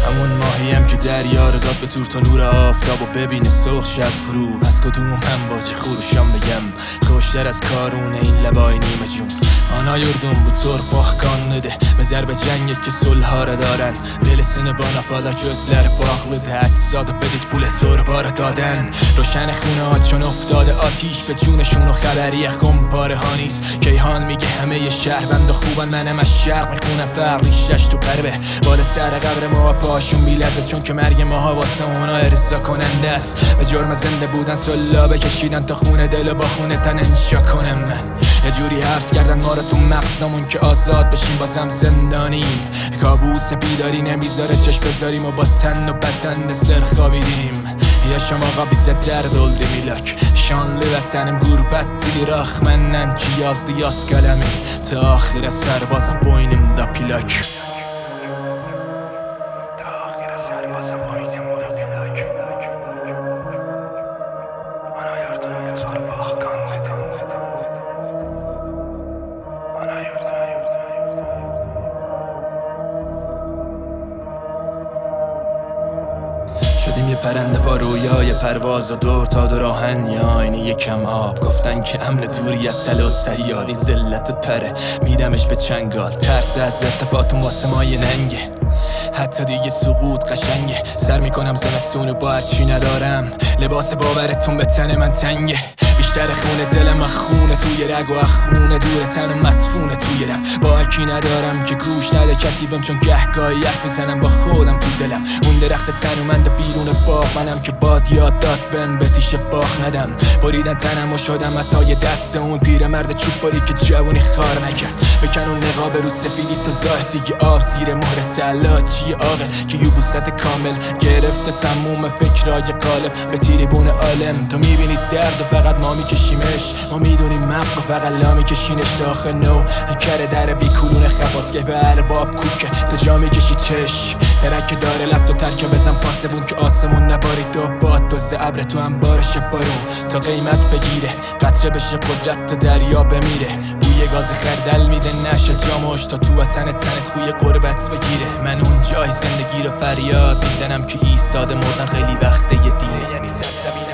همون ماهیم که دریا رو داد به تور تا نور آفتاب و ببینه سرخش از غروب. از کدوم همواجی خورشان بگم خوشتر از کارونه این لبای نیمه جون. آنا یردون bu torpaq به ضرب جنگی که صلحا رو دارن. Velisini bana pala gözler bağlıdır. Əczadı بدید پول سربا رو دادن. روشن خونه ها چون افتاده آتیش به جونشون و خبری خمپاره ها نیست. کیهان میگه همه ی شهروند و خوبن، منم از شرق میخونم فرق ریشش تو قربه. بالا سر قبر ما پاشون بیلرزه چون که مرگ ماها واسه اونا ارضا کننده است. به جرم زنده بودن سلابه کشیدن تا خونه دل و با خونه تن انشا کنم. من یه جوری حبس کردن ما رو تو مغزمون که آزاد بشیم بازم زندانیم. کابوس بیداری نمیذاره چشم بذاریم و با تن و بدن سر خوابیدیم. Yaşam ağa bizə dərd oldu milak. Şanlı vətənim qürbət dili rax. Məndən ki yazdı yaz qələmin. Ta axirə sərbazım boynumda plak. Ta axirə sərbazım boynumda plak. Ana yurduna torpaq qandı. Ana yurduna شدیم یه پرنده با رویای پرواز و دور تا دور آهن یا آینه یکم آب. گفتن که امن دوریت تله و سیاد این ذلت پره میدمش به چنگال. ترس از ارتفاعتون واسه ما یه ننگه، حتی دیگه سقوط قشنگه. سر میکنم زمستونو با هرچی ندارم، لباس باورتون به تن من تنگه. بیشتر خونه دل من خونه توی رگ و اخونه دور تن مدفونه توی رم. با هرکی ندارم که گوش نده کسی بهم چون گهگاهی حرف میزنم با خودم تو دلم. اون درخت تنومند بیرون باغ منم که باد یاد داد بهم به تیشه باخ ندم. بریدن تنم و شدم از های دست اون پیرمرد چوب باری که جوونی خار نکرد. بکن اون نقاب رو سفیدی تا زاهد دیگه آب زیر مهر تلاچی آقل که یوبوست کامل گرفته تموم فکرای قالب به تیریبون عالم. تو میبینی درد و فقط ما میکشیمش، ما میدونیم مق و فقط لا میکشینش داخل نو. کره در بیکولون خفاس که به ارباب کوکه تا جا میکشی چش. درک داره لب تو ترکه بزن پاسبون که آسمون نبارید و باد دوزه ابر تو هم بارش بارون تا قیمت بگیره. قطره بشه قدرت تا دریا بمیره. بوی گاز خردل میده نشه جاموش تا تو وطن تنت خوی قربت بگیره. من اون جای زندگی رو فریاد میزنم که ایستاده مردن خیلی وقته یه دیره. یعنی سرزمین